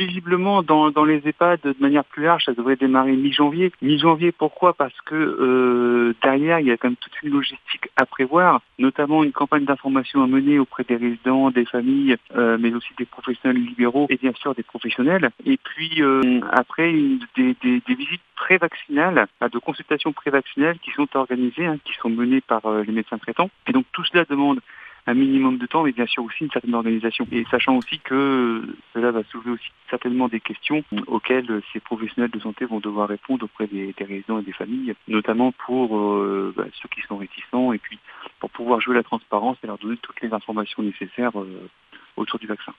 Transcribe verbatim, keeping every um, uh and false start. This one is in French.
visiblement, dans, dans les EHPAD, de manière plus large, ça devrait démarrer mi-janvier. Mi-janvier, pourquoi? Parce que euh, derrière, il y a quand même toute une logistique à prévoir, notamment une campagne d'information à mener auprès des résidents, des familles, euh, mais aussi des professionnels libéraux et bien sûr des professionnels. Et puis euh, après, une, des, des, des visites pré-vaccinales, de consultations pré-vaccinales qui sont organisées, hein, qui sont menées par euh, les médecins traitants. Et donc tout cela demande un minimum de temps, mais bien sûr aussi une certaine organisation. Et sachant aussi que cela va soulever aussi certainement des questions auxquelles ces professionnels de santé vont devoir répondre auprès des, des résidents et des familles, notamment pour euh, bah, ceux qui sont réticents et puis pour pouvoir jouer la transparence et leur donner toutes les informations nécessaires euh, autour du vaccin.